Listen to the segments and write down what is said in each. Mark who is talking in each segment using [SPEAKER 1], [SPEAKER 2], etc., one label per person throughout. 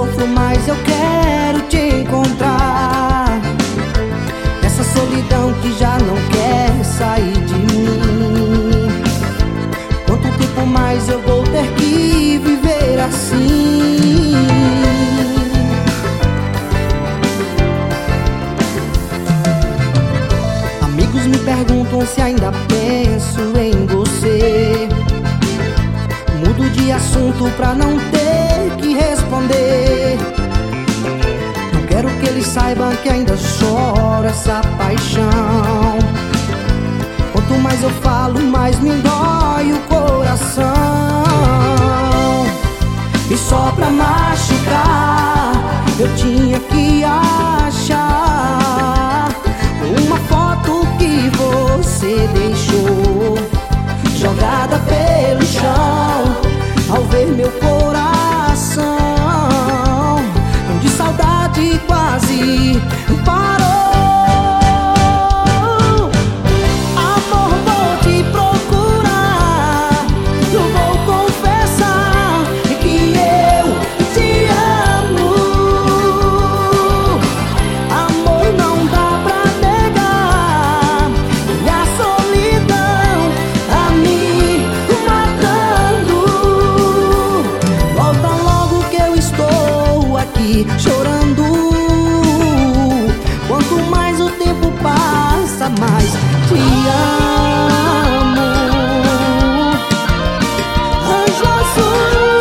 [SPEAKER 1] sofro, mas eu quero te encontrar. Essa solidão que já não quer sair de mim. Quanto tempo mais eu vou ter que viver assim? Amigos me perguntam se ainda penso em você. Mudo de assunto pra não ter que responder. Não quero que eles saibam que ainda choro essa paixão. Quanto mais eu falo, mais me dói o coração. E só pra machucar, eu tinha que achar uma foto que você deixou jogada pelo chão. Ao ver meu coração de saudade quase parou. Amor, vou te procurar. Eu vou confessar que eu te amo. Amor, não dá pra negar. E a solidão a me matando. Volta logo que eu estou aqui chorando. Quanto mais o tempo passa, mais te amo. Anjo azul,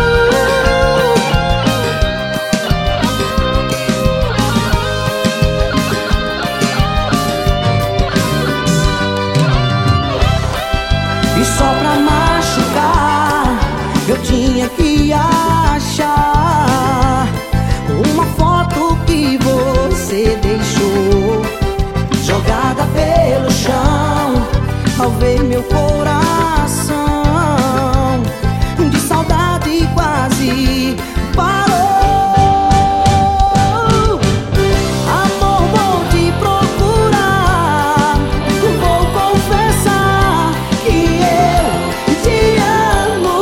[SPEAKER 1] e só pra machucar, eu tinha que achar uma foto que você deixou jogada pelo chão. Ao ver meu coração de saudade quase parou. Amor, vou te procurar. Vou confessar que eu te amo.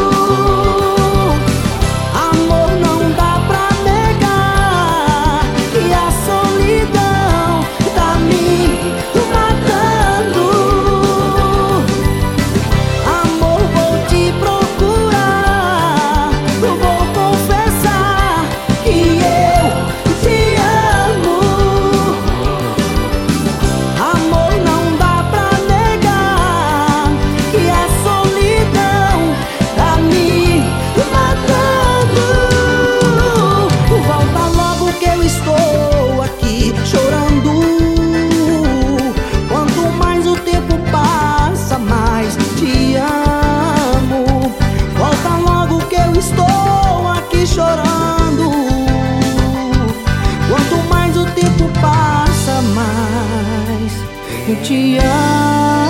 [SPEAKER 1] Amor, não dá pra negar que a solidão tá me matando. Amor, vou te procurar. Vou confessar que eu te amo. Amor, não dá pra negar que a solidão tá me matando. Volta logo que eu estou aqui chorando. Quanto mais o tempo passa, mais te amo. Volta logo que eu estou aqui chorando. Quanto mais o tempo passa, mais eu te amo.